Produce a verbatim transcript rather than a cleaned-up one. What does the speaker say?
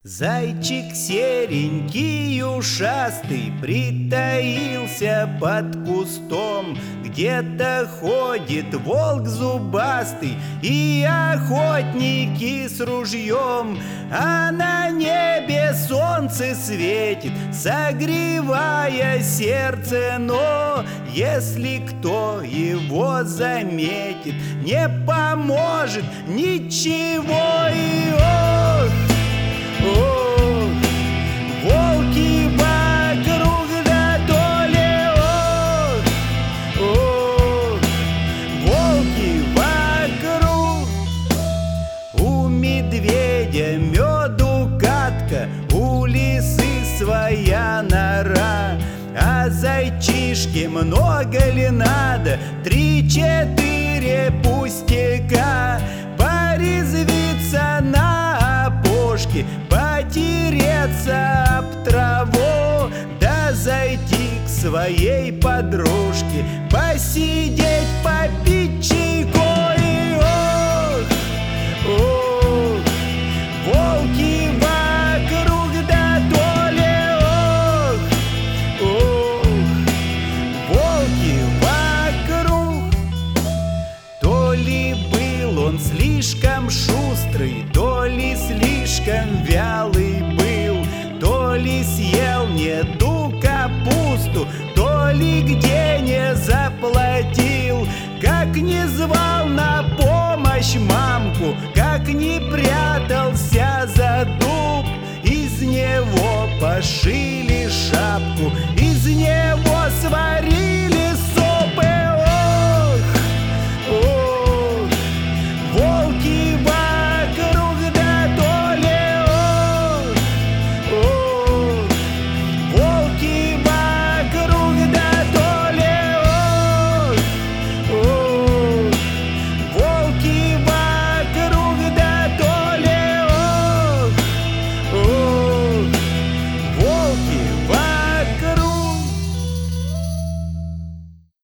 Зайчик серенький ушастый притаился под кустом. Где-то ходит волк зубастый и охотники с ружьем. А на небе солнце светит, согревая сердце. Но если кто его заметит, не поможет ничего. И ох, ох, волки вокруг, да то ли ох, ох, волки вокруг. У медведя меду катка, у лисы своя нора. А зайчишке много ли надо? Три-четыре пустяка. Порезвиться на опушке, потереться об траву, да зайти к своей подружке, посидеть, попить чайку. И ох, ох, волки вокруг, да то ли ох, ох, волки вокруг. То ли был он слишком шустрый, то ли слишком вялый был, то ли съел не ту капусту, то ли где не заплатил. Как не звал на помощь мамку, как не прятался за дуб, из него пошили шапку, из него сварили